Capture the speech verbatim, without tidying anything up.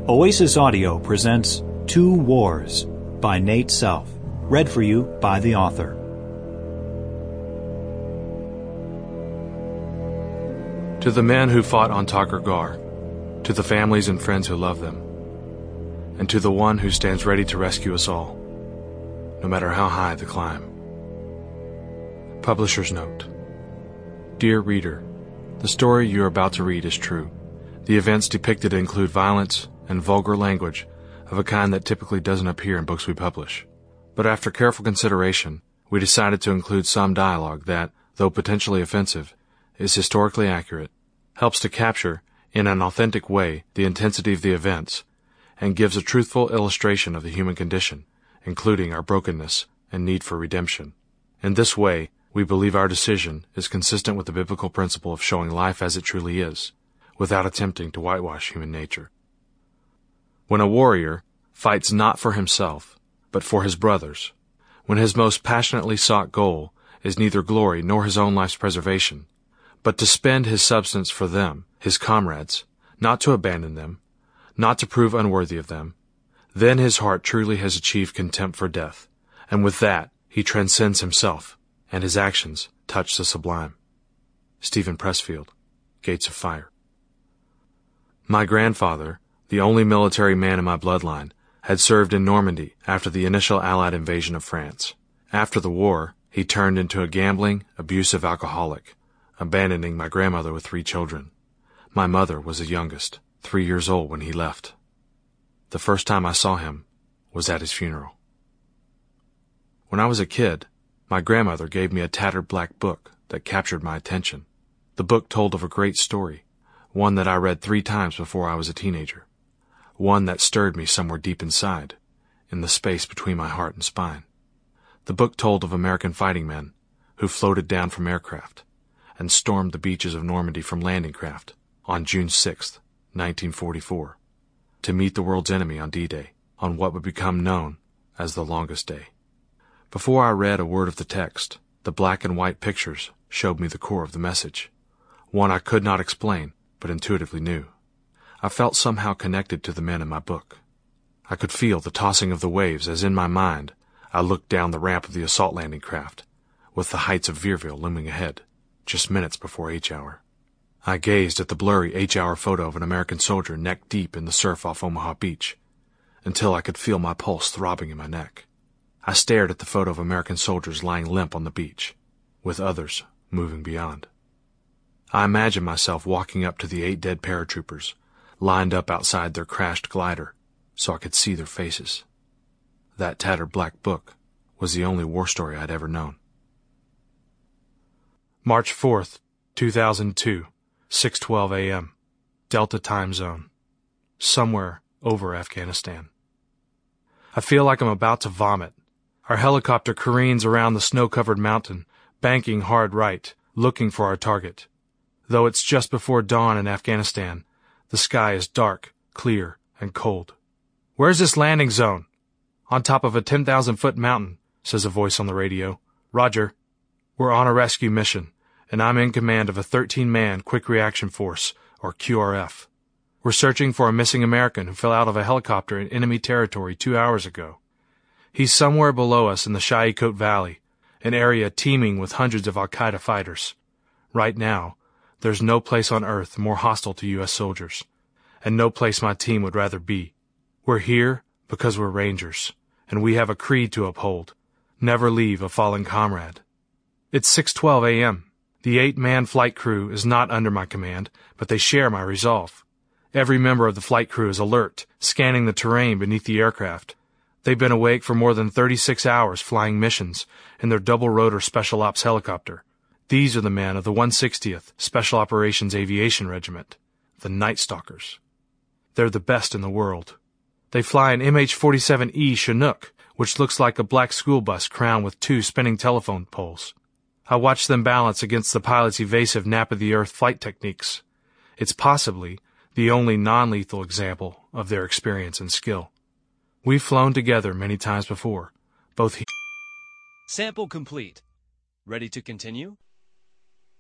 Oasis Audio presents Two Wars by Nate Self, read for you by the author. To the men who fought on Takur Ghar, to the families and friends who love them, and to the one who stands ready to rescue us all, no matter how high the climb. Publisher's note. Dear reader, the story you are about to read is true. The events depicted include violence and vulgar language of a kind that typically doesn't appear in books we publish. But after careful consideration, we decided to include some dialogue that, though potentially offensive, is historically accurate, helps to capture, in an authentic way, the intensity of the events, and gives a truthful illustration of the human condition, including our brokenness and need for redemption. In this way, we believe our decision is consistent with the biblical principle of showing life as it truly is, without attempting to whitewash human nature. When a warrior fights not for himself, but for his brothers, when his most passionately sought goal is neither glory nor his own life's preservation, but to spend his substance for them, his comrades, not to abandon them, not to prove unworthy of them, then his heart truly has achieved contempt for death, and with that he transcends himself, and his actions touch the sublime. Stephen Pressfield, Gates of Fire. My grandfather, the only military man in my bloodline, had served in Normandy after the initial Allied invasion of France. After the war, he turned into a gambling, abusive alcoholic, abandoning my grandmother with three children. My mother was the youngest, three years old when he left. The first time I saw him was at his funeral. When I was a kid, my grandmother gave me a tattered black book that captured my attention. The book told of a great story, one that I read three times before I was a teenager, one that stirred me somewhere deep inside, in the space between my heart and spine. The book told of American fighting men who floated down from aircraft and stormed the beaches of Normandy from landing craft on June sixth, nineteen forty-four, to meet the world's enemy on D-Day, on what would become known as the longest day. Before I read a word of the text, the black and white pictures showed me the core of the message, one I could not explain, but intuitively knew. I felt somehow connected to the men in my book. I could feel the tossing of the waves as in my mind I looked down the ramp of the assault landing craft, with the heights of Vierville looming ahead, just minutes before H-hour. I gazed at the blurry H-hour photo of an American soldier neck-deep in the surf off Omaha Beach, until I could feel my pulse throbbing in my neck. I stared at the photo of American soldiers lying limp on the beach, with others moving beyond. I imagined myself walking up to the eight dead paratroopers, lined up outside their crashed glider, so I could see their faces. That tattered black book was the only war story I'd ever known. March fourth, two thousand two, six twelve a m Delta time zone. Somewhere over Afghanistan. I feel like I'm about to vomit. Our helicopter careens around the snow-covered mountain, banking hard right, looking for our target. Though it's just before dawn in Afghanistan, the sky is dark, clear, and cold. "Where's this landing zone?" "On top of a ten thousand foot mountain," says a voice on the radio. "Roger." We're on a rescue mission, and I'm in command of a thirteen man Quick Reaction Force, or Q R F. We're searching for a missing American who fell out of a helicopter in enemy territory two hours ago. He's somewhere below us in the Shahikot Valley, an area teeming with hundreds of Al-Qaeda fighters. Right now, there's no place on Earth more hostile to U S soldiers, and no place my team would rather be. We're here because we're Rangers, and we have a creed to uphold: never leave a fallen comrade. It's six twelve a m The eight-man flight crew is not under my command, but they share my resolve. Every member of the flight crew is alert, scanning the terrain beneath the aircraft. They've been awake for more than thirty-six hours flying missions in their double-rotor Special Ops helicopter. These are the men of the one sixtieth Special Operations Aviation Regiment, the Night Stalkers. They're the best in the world. They fly an M H forty-seven E Chinook, which looks like a black school bus crowned with two spinning telephone poles. I watch them balance against the pilot's evasive nap-of-the-earth flight techniques. It's possibly the only non-lethal example of their experience and skill. We've flown together many times before, both he- Sample complete. Ready to continue?